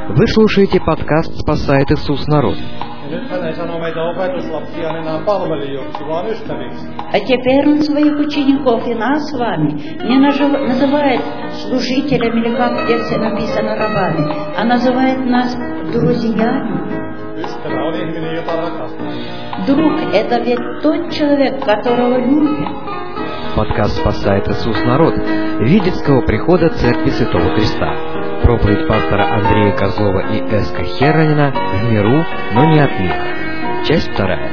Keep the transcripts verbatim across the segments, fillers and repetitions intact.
Вы слушаете подкаст «Спасает Иисус народ». А теперь он своих учеников и нас с вами не называет служителями, или как в тексте написано рабами, а называет нас друзьями. Друг — это ведь тот человек, которого любит. Подкаст «Спасает Иисус народ» Видецкого прихода Церкви Святого Креста. Проповедь пастора Андрея Козлова и Эска Херранина «В миру, но не от мира». Часть вторая.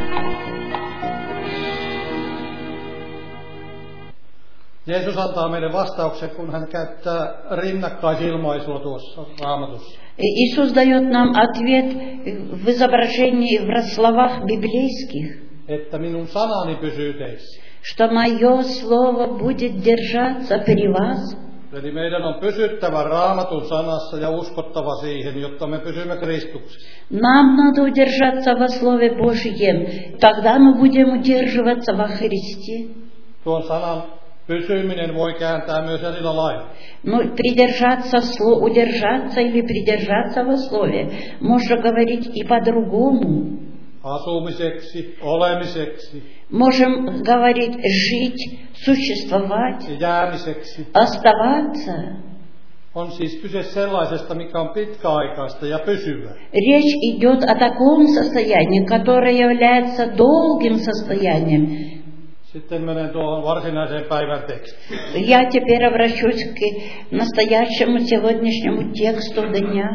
Jeesus antaa meille vastauksen, kun hän käyttää rinnakkaisilmaisua tuossa Raamatussa. Иисус дает нам ответ в изображении, в словах библейских, Että minun sanani pysyy teissä. что мое слово будет держаться при вас. Eli meidän on pysyttävä Raamatun sanassa ja uskottava siihen, jotta me pysymme Kristuksessa. Нам надо удержаться во Слове Божьем, тогда мы будем удерживаться во Христе. Tuon sanan pysyminen voi kääntää myös eri lailla. Но придержаться, удержаться или придержаться во Слове можно говорить и по-другому. Asumiseksi, olemiseksi. Можем говорить жить, существовать, ja jäämiseksi. Оставаться. On siis kyse sellaisesta, mikä on pitkäaikaista ja pysyvää. Речь идет о таком состоянии, которое является долгим состоянием. Sitten menen tuohon varsinaiseen päivän tekstiin. Я теперь обращусь к настоящему сегодняшнему тексту дня.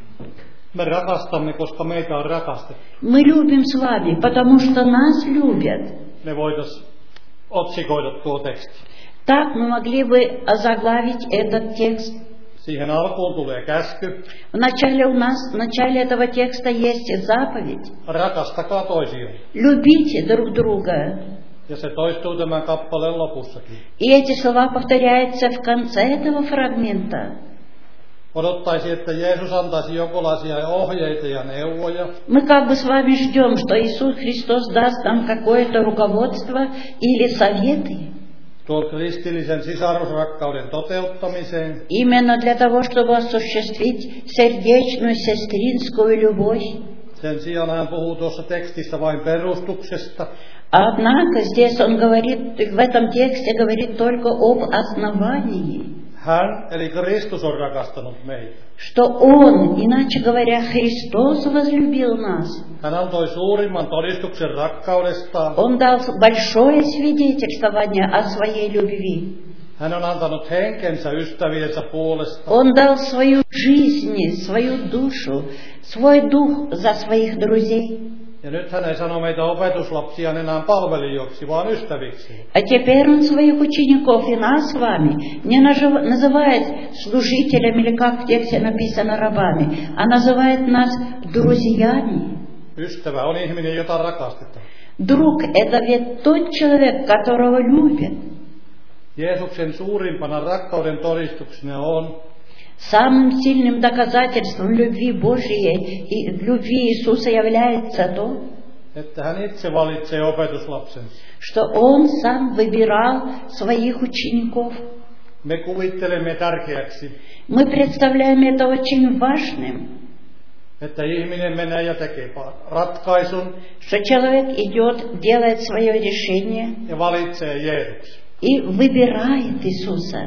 Me rakastamme, koska meitä on rakastettu. Мы любим с вами, потому что нас любят. Me voitaisiin otsikoida tuo teksti. Так мы могли бы озаглавить этот текст. Siihen alkuun tulee käsky. В начале у нас, в начале этого текста есть заповедь. Rakastakaa toisiaan. Любите друг друга. Ja se toistuu tämän kappaleen lopussakin. И эти слова повторяются в конце этого фрагмента. Odottaisi, että Jeesus antaisi jonkinlaisia ohjeita ja neuvoja. Мы как бы с вами ждем, что Иисус Христос даст нам какое-то руководство или советы. Tuon kristillisen sisarusrakkauden toteuttamiseen. Именно для того, чтобы осуществить сердечную сестринскую любовь. Sen sijaan hän puhuu tuossa tekstissä vain perustuksesta. Однако здесь он говорит, в этом тексте говорит только об основании. Hän, eli Kristus, on rakastanut meitä. Что Он, иначе говоря, Христос возлюбил нас. Hän antoi suurimman todistuksen rakkaudestaan. Он дал большое свидетельствование о своей любви. Hän on antanut henkensä ystäviensä puolesta. Он дал свою жизнь, свою душу, свой дух за своих друзей. Ja nyt hän ei sano meitä opetuslapsia enää palvelijoiksi, vaan ystäviksi. А теперь он своих учеников и нас с вами не называет служителями, или как в тексте написано рабами, а называет нас друзьями. Ystävä on ihminen, jota rakastetaan. Друг — это ведь тот человек, которого любят. Jeesuksen suurimpana rakkauden todistuksena on, Самым сильным доказательством любви Божьей и любви Иисуса является то, että hän itse valitsee opetuslapsensa. что Он сам выбирал своих учеников. Me kuvittelemme tärkeäksi, Мы представляем это очень важным, että ihminen menee ja tekee ratkaisun что человек идет, делает свое решение ja valitsee Jeesuksen. и выбирает Иисуса.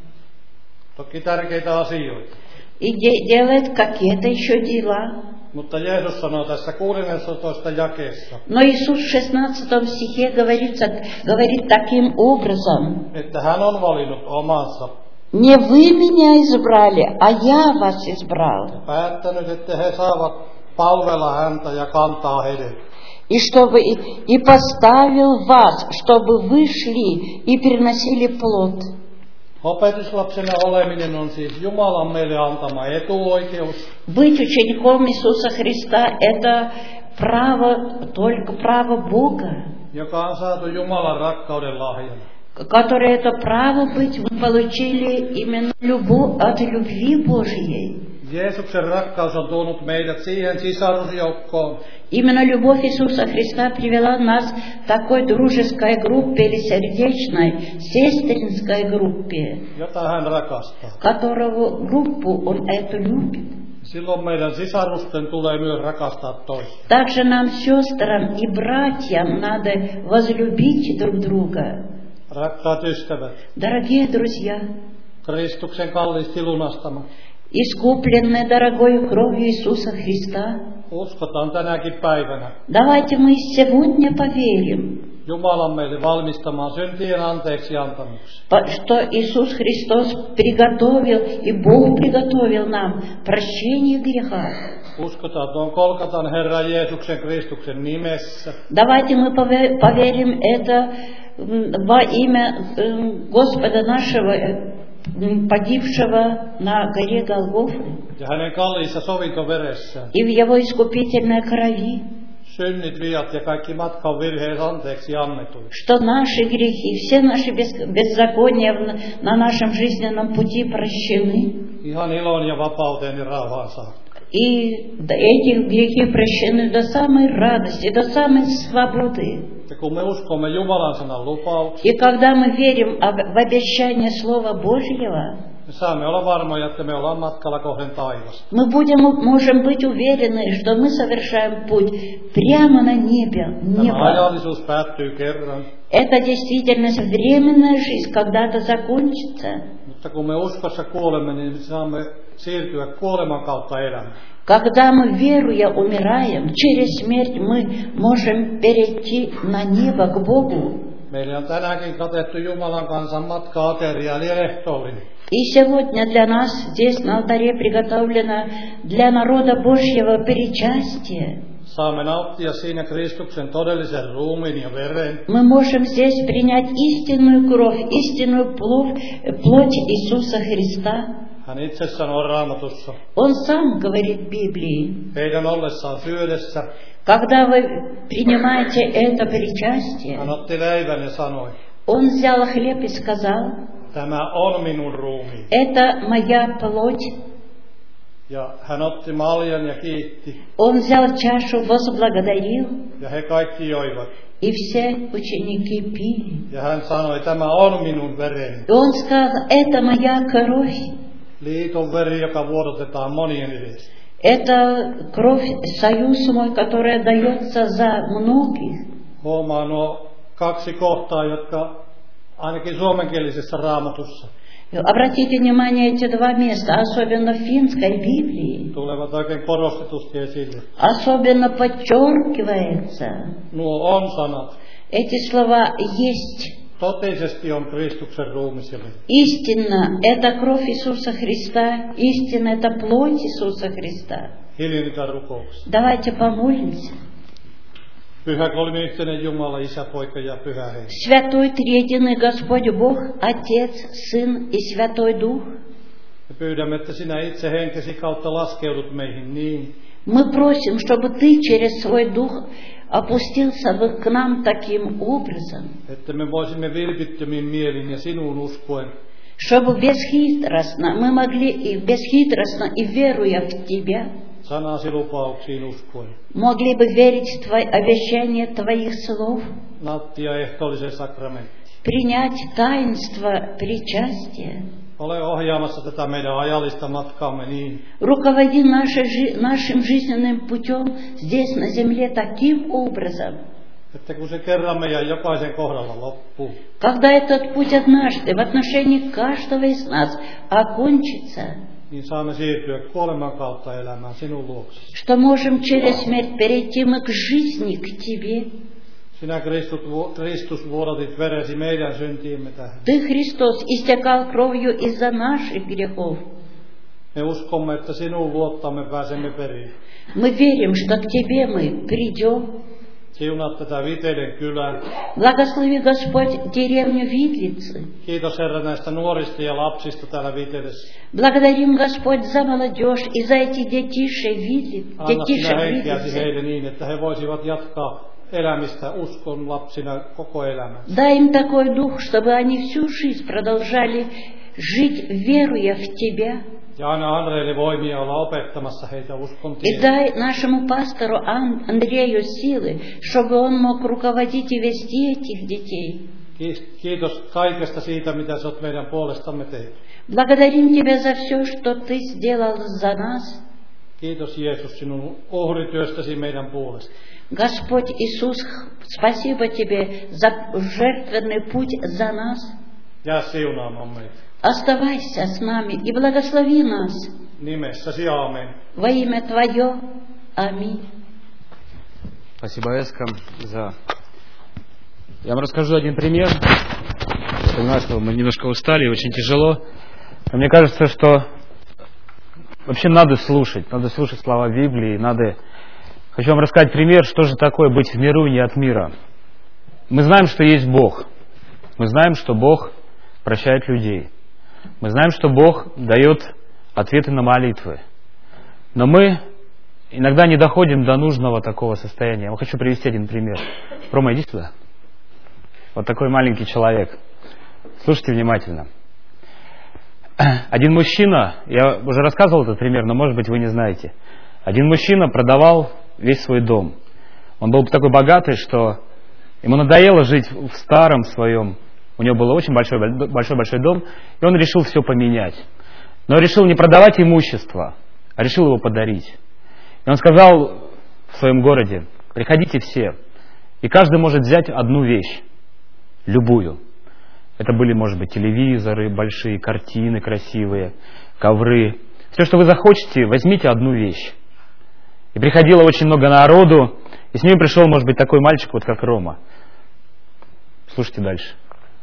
Toki tärkeitä asioita. И де- делает какие-то еще дела. Mutta Jeesus sanoo tässä kuudennessatoista jakeessa, Но Иисус в шестнадцатом стихе говорится, говорит таким образом: että hän on valinnut omansa. «Не вы меня избрали, а я вас избрал». Päättänyt, että he saavat palvella häntä ja kantaa hedelmää. И чтобы и, и поставил вас, чтобы вы шли и приносили плод. Opetuslapsena oleminen on siis Jumalan meille antama etuoikeus. Быть учеником Иисуса Христа — это право, только право Бога, Joka on saatu Jumalan rakkauden lahjana. которое это право быть мы получили именно любовь, от любви Божьей. Jeesuksen rakkaus on tuonut meidät siihen sisarusjoukkoon, Именно любовь Иисуса Христа привела нас к такой дружеской группе или сердечной, сестринской группе, jota hän rakastaa. которого группу Он эту любит. Silloin meidän sisarusten tulee myös rakastaa toisia. Также нам, сестрам и братьям, надо возлюбить друг друга. Rakkaat ystävät, Дорогие друзья, Kristuksen kalliisti lunastama. искупленные дорогой кровью Иисуса Христа, Uskotaan tänäkin päivänä давайте мы сегодня поверим, Jumalan meille valmistamaan syntien anteeksi antamuksen. что Иисус Христос приготовил, и Бог приготовил нам прощение греха. Uskotaan tuon Kolkatan Herran Jeesuksen Kristuksen nimessä. Давайте мы пове- поверим это м, во имя м, Господа нашего, м, погибшего на горе Голгофы, Ja hänen kalliissa sovintoveressään. и в Его искупительной крови, Synnit, viat ja kaikki matkan virheet anteeksi annetut. что наши грехи, все наши без- беззакония в- на нашем жизненном пути прощены, Ihan ilon ja vapauteen ja rauhaan saakka. и до- эти грехи прощены до самой радости, до самой свободы. Ja kun me uskomme Jumalan sanan lupauksia, И когда мы верим об- в обещание Слова Божьего, me saamme olla varmoja, että me ollaan matkalla kohden taivasta. мы будем, можем быть уверены, что мы совершаем путь прямо на небе, Tämä небо. ajallisuus päättyy kerran, Это действительно временная жизнь, когда-то закончится. mutta kun me uskossa kuolemme, niin me saamme siirtyä kuoleman kautta elämään. Когда мы, веруя, умираем, через смерть мы можем перейти на небо к Богу. Meillä on tänäänkin katettu Jumalan kansan matka-ateria, eli ehtoollinen. И сегодня для нас здесь на алтаре приготовлено для народа Божьего причастие. Saamme nauttia siinä Kristuksen todellisen ruumiin ja veren. Мы можем здесь принять истинную кровь, истинную плоть, плоть Иисуса Христа. Hän itse sanoo Raamatussa, Он сам говорит в Библии, heidän ollessaan syödessä, когда вы принимаете это причастие, hän otti leivän ja sanoi, он взял хлеб и сказал: tämä on minun ruumiini. это моя плоть. Ja hän otti maljan ja kiitti, Он взял чашу, возблагодарил, ja he kaikki joivat. и все ученики пили. Ja hän sanoi, tämä on minun vereni. И он сказал: это моя кровь. Liiton veri, joka vuodotetaan monien edestä. Это кровь, союз мой, которая дается за многих. Huomaa nuo kaksi kohtaa, jotka ainakin suomenkielisessä Raamatussa Обратите внимание, эти два места, особенно в финской Библии, tulevat oikein korostetusti esille. особенно подчеркивается. Nuo on sanat. Эти слова есть. Totisesti on Kristuksen ruumis ja veri. Истинно, это кровь Иисуса Христа, истинно, это плоть Иисуса Христа. Hiljennytään rukouksessa. Давайте помолимся. Pyhä kolmi-yhteinen Jumala, Isä, Poika ja Pyhä Henki. Святой Триединый Господь Бог, Отец, Сын и Святой Дух, Me pyydämme, että sinä itse henkesi kautta laskeudut meihin niin, мы просим, чтобы Ты через свой Дух опустился бы к нам таким образом, että me voisimme vilpittömin mielin ja sinuun uskoen чтобы бесхитростно мы могли, и бесхитростно и веруя в Тебя, sanasi lupauksiin uskoen могли бы верить в Твои обещания Твоих слов, nauttia ehtoollisen sakramentin. принять таинство причастия. Ole ohjaamassa tätä meidän ajallista matkaamme niin, Руководи нашей жи- нашим жизненным путем здесь на земле таким образом, että kun se kerran meidän jokaisen kohdalla loppuu, когда этот путь однажды в отношении каждого из нас окончится, niin saamme siirtyä kuoleman kautta elämään sinun luoksesi. что можем через смерть перейти мы к жизни, к Тебе. Sinä Kristus, Kristus vuodatit veresi meidän syntiimme tähän. Ты, Христос, истекал кровью из-за наших грехов. Me uskomme, että sinun luottamme pääsemme perille. Мы верим, что к Тебе мы придем. Siunaa tätä Viteiden kylää. Благослови, Господь, деревню Видлицы. Kiitos Herra näistä nuorista ja lapsista täällä Viteedessä. Благодарим, Господь, за молодежь и за эти детишек Видли- Anna sinä детишек henkeäsi Видлицы. heille niin, että he voisivat jatkaa elämistä uskon lapsina koko elämän. Дай им такой дух, чтобы они всю жизнь продолжали жить, веруя в Тебя. Ja anna Andreille voimia olla opettamassa heitä uskon И tielle. дай нашему пастору Ан- Андрею силы, чтобы он мог руководить и вести этих детей. Kiitos kaikesta siitä, mitä sä oot meidän puolestamme tehnyt. Благодарим Тебя за все, что Ты сделал за нас. Kiitos Jeesus sinun uhrityöstäsi meidän puolesta. Господь Иисус, спасибо Тебе за жертвенный путь за нас. Jää siunaamaan meitä. Оставайся с нами и благослови нас. Nimessäsi aamen. Во имя Твое. Аминь. Спасибо, Эска, за... Я вам расскажу один пример. Я понимаю, что мы немножко устали, очень тяжело. Но мне кажется, что вообще надо слушать. Надо слушать слова Библии. Надо... Хочу вам рассказать пример, что же такое быть в миру и не от мира. Мы знаем, что есть Бог. Мы знаем, что Бог прощает людей. Мы знаем, что Бог дает ответы на молитвы. Но мы иногда не доходим до нужного такого состояния. Я хочу привести один пример. Рома, иди сюда. Вот такой маленький человек. Слушайте внимательно. Один мужчина, я уже рассказывал этот пример, но может быть вы не знаете. Один мужчина продавал весь свой дом. Он был такой богатый, что ему надоело жить в старом своем. У него был очень большой, большой, большой дом, и он решил все поменять. Но решил не продавать имущество, а решил его подарить. И он сказал в своем городе: приходите все, и каждый может взять одну вещь, любую. Это были, может быть, телевизоры, большие картины красивые, ковры. Все, что вы захочете, возьмите одну вещь. И приходило очень много народу, и с ним пришел, может быть, такой мальчик, вот как Рома. Слушайте дальше.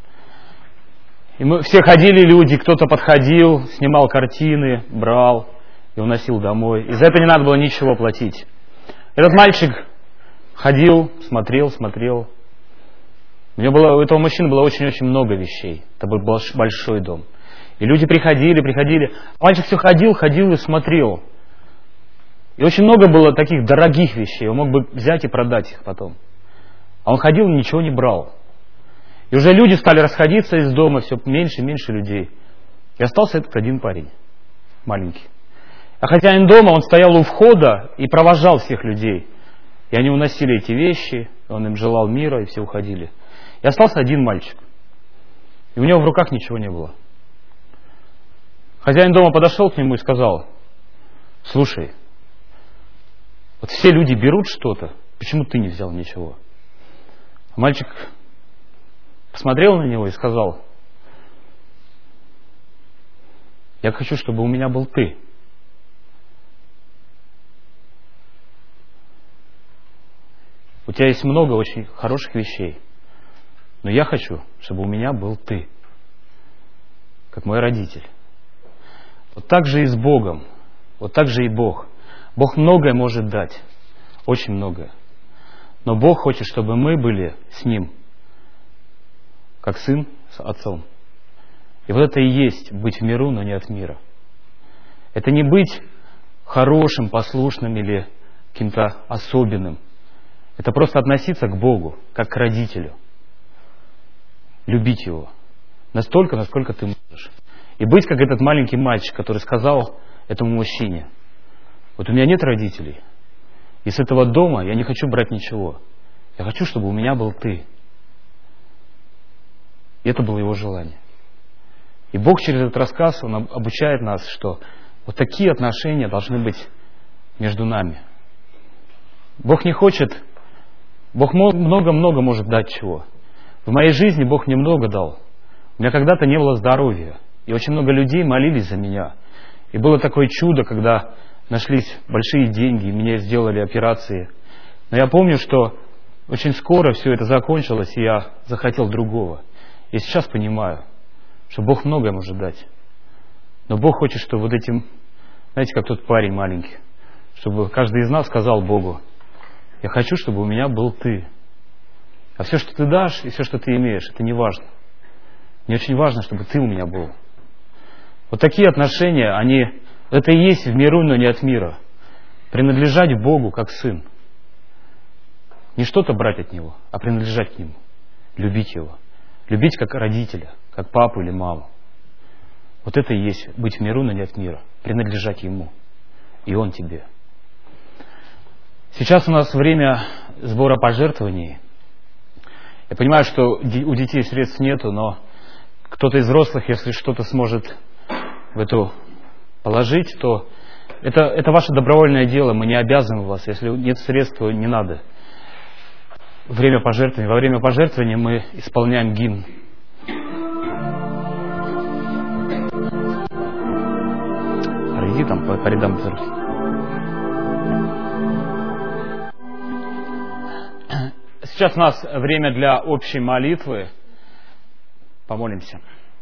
И мы все ходили люди, кто-то подходил, снимал картины, брал и уносил домой. И за это не надо было ничего платить. Этот мальчик ходил, смотрел, смотрел. У него было, у этого мужчины было очень-очень много вещей. Это был большой дом. И люди приходили, приходили. А мальчик все ходил, ходил и смотрел. И очень много было таких дорогих вещей. Он мог бы взять и продать их потом. А он ходил и ничего не брал. И уже люди стали расходиться из дома, все меньше и меньше людей. И остался этот один парень, маленький. А хозяин дома, он стоял у входа и провожал всех людей. И они уносили эти вещи, он им желал мира, и все уходили. И остался один мальчик. И у него в руках ничего не было. Хозяин дома подошел к нему и сказал: слушай, вот все люди берут что-то, почему ты не взял ничего? А мальчик посмотрел на него и сказал: я хочу, чтобы у меня был ты. У тебя есть много очень хороших вещей, но я хочу, чтобы у меня был ты, как мой родитель. Вот так же и с Богом, вот так же и Бог. Бог многое может дать, очень многое. Но Бог хочет, чтобы мы были с Ним, как сын с отцом. И вот это и есть быть в миру, но не от мира. Это не быть хорошим, послушным или каким-то особенным. Это просто относиться к Богу, как к родителю. Любить Его настолько, насколько ты можешь. И быть как этот маленький мальчик, который сказал этому мужчине: вот у меня нет родителей, и с этого дома я не хочу брать ничего. Я хочу, чтобы у меня был ты. И это было его желание. И Бог через этот рассказ, Он обучает нас, что вот такие отношения должны быть между нами. Бог не хочет, Бог много-много может дать чего. В моей жизни Бог мне много дал. У меня когда-то не было здоровья, и очень много людей молились за меня. И было такое чудо, когда нашлись большие деньги, и мне сделали операции. Но я помню, что очень скоро все это закончилось, и я захотел другого. И сейчас понимаю, что Бог многое может дать. Но Бог хочет, чтобы вот этим, знаете, как тот парень маленький, чтобы каждый из нас сказал Богу: я хочу, чтобы у меня был ты. А все, что ты дашь, и все, что ты имеешь, это не важно. Мне очень важно, чтобы ты у меня был. Вот такие отношения, они, это и есть в миру, но не от мира. Принадлежать Богу, как сын. Не что-то брать от Него, а принадлежать к Нему. Любить Его. Любить как родителя, как папу или маму. Вот это и есть быть в миру, но не от мира. Принадлежать Ему. И Он тебе. Сейчас у нас время сбора пожертвований. Я понимаю, что у детей средств нету, но кто-то из взрослых, если что-то сможет в эту положить, то Это, это ваше добровольное дело, мы не обязаны вас. Если нет средств, то не надо. Время пожертвования. Во время пожертвования мы исполняем гимн. Пройди там по, по рядам церкви. Сейчас у нас время для общей молитвы. Помолимся.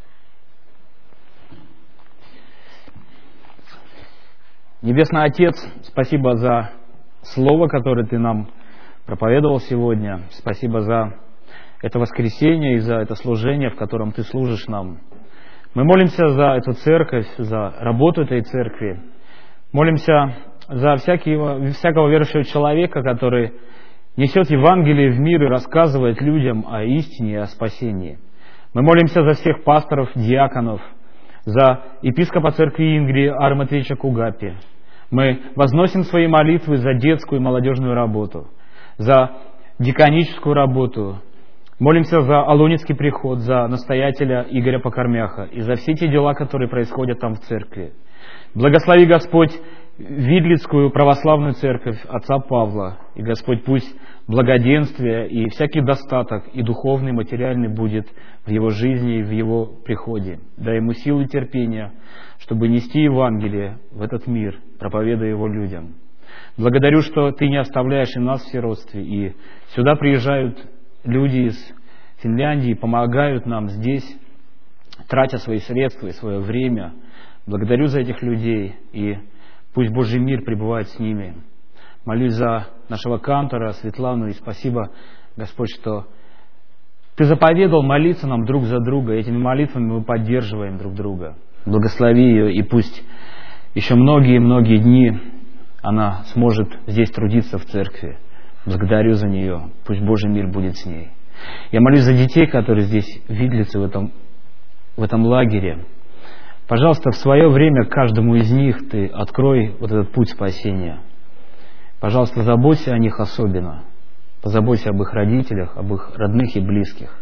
Небесный Отец, спасибо за слово, которое Ты нам проповедовал сегодня. Спасибо за это воскресенье и за это служение, в котором Ты служишь нам. Мы молимся за эту церковь, за работу этой церкви. Молимся за всякого, всякого верующего человека, который несет Евангелие в мир и рассказывает людям о истине и о спасении. Мы молимся за всех пасторов, диаконов, за епископа церкви Ингри Ара Матвеевича Кугапи. Мы возносим свои молитвы за детскую и молодежную работу, за диканическую работу. Молимся за Алунецкий приход, за настоятеля Игоря Покормяха и за все те дела, которые происходят там в церкви. Благослови, Господь, Видлицкую православную церковь отца Павла. И, Господь, пусть благоденствие и всякий достаток, и духовный, и материальный будет в его жизни и в его приходе. Дай ему силы и терпения, чтобы нести Евангелие в этот мир, проповедуя его людям. Благодарю, что Ты не оставляешь и нас в сиротстве, и сюда приезжают люди из Финляндии, помогают нам здесь, тратя свои средства и свое время. Благодарю за этих людей, и пусть Божий мир пребывает с ними. Молюсь за нашего кантора Светлану, и спасибо, Господь, что Ты заповедал молиться нам друг за друга. Этими молитвами мы поддерживаем друг друга. Благослови ее, и пусть еще многие-многие дни она сможет здесь трудиться в церкви. Благодарю за нее. Пусть Божий мир будет с ней. Я молюсь за детей, которые здесь видятся в этом, в этом лагере. Пожалуйста, в свое время каждому из них Ты открой вот этот путь спасения. Пожалуйста, заботься о них особенно. Позаботься об их родителях, об их родных и близких.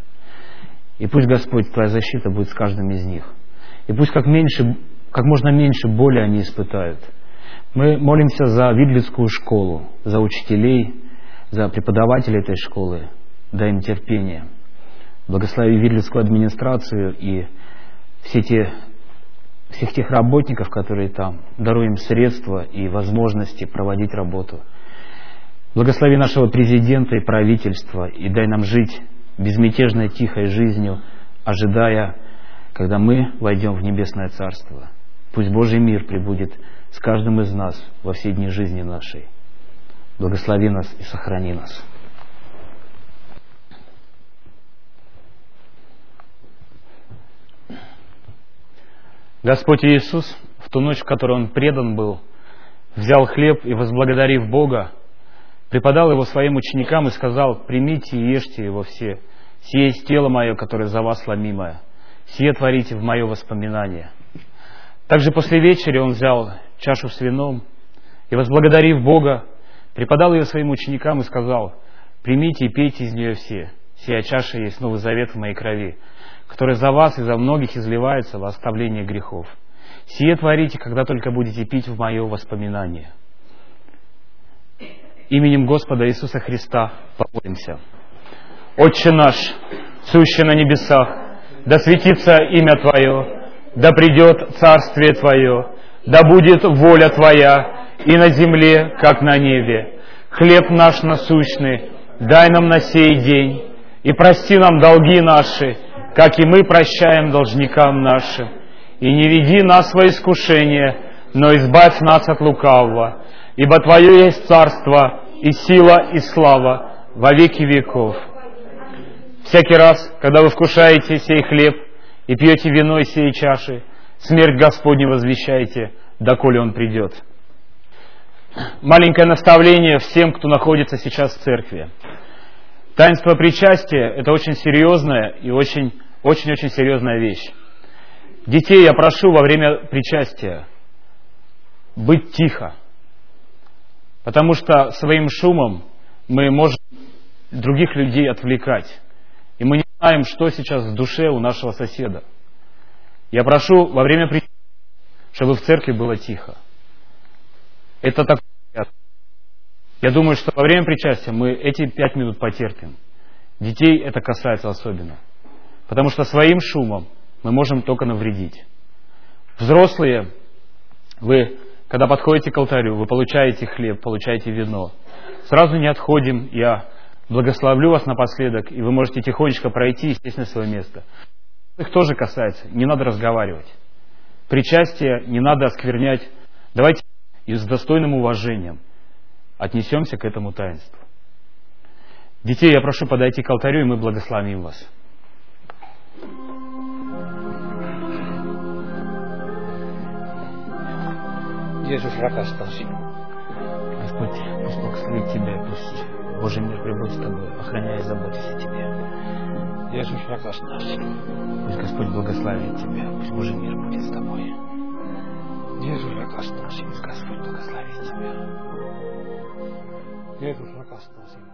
И пусть, Господь, Твоя защита будет с каждым из них. И пусть как, меньше, как можно меньше боли они испытают. Мы молимся за Видлицкую школу, за учителей, за преподавателей этой школы. Дай им терпение. Благослови Видлицкую администрацию и все те, всех тех работников, которые там. Даруй им средства и возможности проводить работу. Благослови нашего президента и правительства и дай нам жить безмятежной, тихой жизнью, ожидая, когда мы войдем в Небесное Царство. Пусть Божий мир пребудет с каждым из нас во все дни жизни нашей. Благослови нас и сохрани нас. Господь Иисус, в ту ночь, в которой Он предан был, взял хлеб и, возблагодарив Бога, преподал его своим ученикам и сказал: «Примите и ешьте его все. Сие есть тело мое, которое за вас ломимое. Сие творите в мое воспоминание». Также после вечери Он взял чашу с вином и, возблагодарив Бога, преподал ее своим ученикам и сказал: «Примите и пейте из нее все. Сия чаша есть новый завет в моей крови, который за вас и за многих изливается во оставление грехов. Сие творите, когда только будете пить в мое воспоминание». Именем Господа Иисуса Христа помолимся. Отче наш, сущий на небесах, да светится имя Твое, да придет царствие Твое, да будет воля Твоя и на земле, как на небе. Хлеб наш насущный дай нам на сей день, и прости нам долги наши, как и мы прощаем должникам нашим. И не веди нас во искушение, но избавь нас от лукавого. Ибо Твое есть царство, и сила, и слава во веки веков. Всякий раз, когда вы вкушаете сей хлеб и пьете вино из сей чаши, смерть Господню возвещайте, доколе Он придет. Маленькое наставление всем, кто находится сейчас в церкви. Таинство причастия – это очень серьезная и очень-очень-очень серьезная вещь. Детей я прошу во время причастия быть тихо, потому что своим шумом мы можем других людей отвлекать. И мы не знаем, что сейчас в душе у нашего соседа. Я прошу во время причастия, чтобы в церкви было тихо. Это так. Я думаю, что во время причастия мы эти пять минут потерпим. Детей это касается особенно. Потому что своим шумом мы можем только навредить. Взрослые, вы, когда подходите к алтарю, вы получаете хлеб, получаете вино. Сразу не отходим, я благословлю вас напоследок, и вы можете тихонечко пройти, естественно, свое место. Их тоже касается, не надо разговаривать. Причастие не надо осквернять. Давайте и с достойным уважением отнесемся к этому таинству. Детей я прошу подойти к алтарю, и мы благословим вас. Jeesus rakastaa sinua. Господь, пусть благословит Тебя, пусть Божий мир пребудет с Тобой, охраняя и заботясь о Тебе. Jeesus rakastaa sinua. Пусть Господь благословит Тебя, пусть Божий мир будет с Тобой. Jeesus rakastaa sinua. Пусть Господь благословит Тебя. Jeesus rakastaa sinua.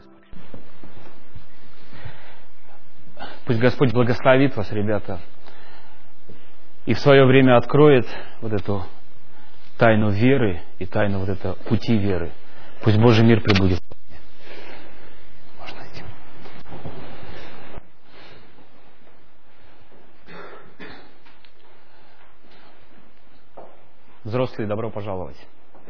Пусть Господь благословит вас, ребята, и в свое время откроет вот эту тайну веры и тайну вот этого пути веры. Пусть Божий мир пребудет. Можно идти. Взрослые, добро пожаловать.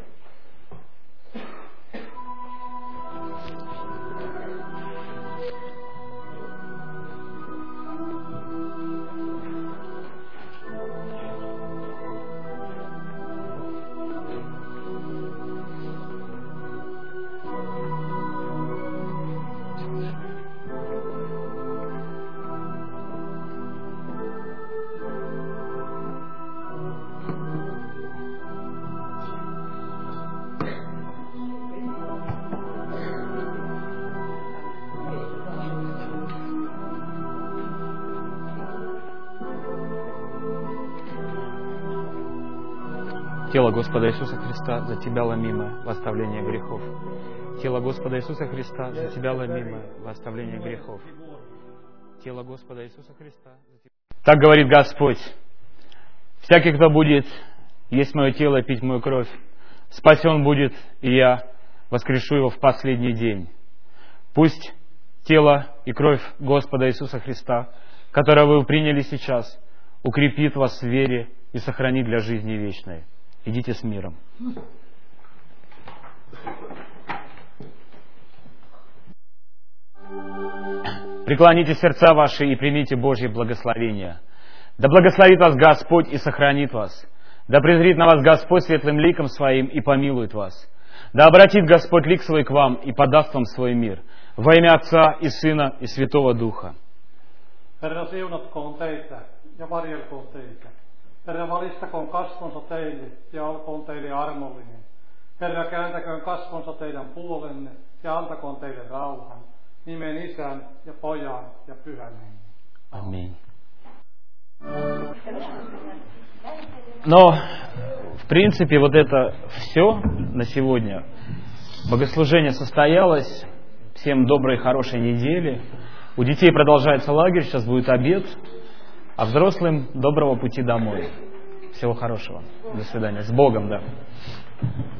Тело Господа Иисуса Христа за Тебя ломимое в оставление грехов. Тело Господа Иисуса Христа за Тебя ломимое в оставление грехов. Тело Господа Иисуса Христа за Тебя. Так говорит Господь. Всякий, кто будет есть мое тело и пить мою кровь, спасен будет, и я воскрешу его в последний день. Пусть тело и кровь Господа Иисуса Христа, которое вы приняли сейчас, укрепит вас в вере и сохранит для жизни вечной. Идите с миром. Преклоните сердца ваши и примите Божье благословение. Да благословит вас Господь и сохранит вас. Да презрит на вас Господь светлым ликом своим и помилует вас. Да обратит Господь лик свой к вам и подаст вам свой мир. Во имя Отца и Сына и Святого Духа. Herra, siunatkoon teitä ja varjelkoon teitä. Herra, valistakoon kasvonsa teille ja olkoon teille armollinen. Herra, kääntäköön kasvonsa teidän puolenne ja antakoon teille rauhan. Nimen Isän ja Pojan ja Pyhän Hengen. Аминь. Но, в принципе, вот это все на сегодня. Богослужение состоялось. Всем доброй, хорошей недели. У детей продолжается лагерь, сейчас будет обед. А взрослым доброго пути домой. Всего хорошего. До свидания. С Богом, да.